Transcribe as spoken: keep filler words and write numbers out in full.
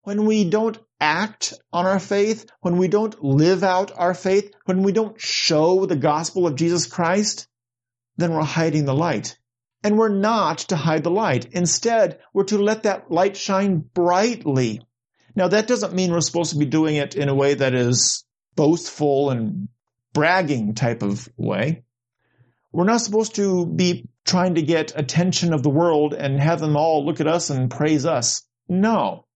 when we don't act on our faith, when we don't live out our faith, when we don't show the gospel of Jesus Christ, then we're hiding the light. And we're not to hide the light. Instead, we're to let that light shine brightly. Now, that doesn't mean we're supposed to be doing it in a way that is boastful and bragging type of way. We're not supposed to be trying to get attention of the world and have them all look at us and praise us. No.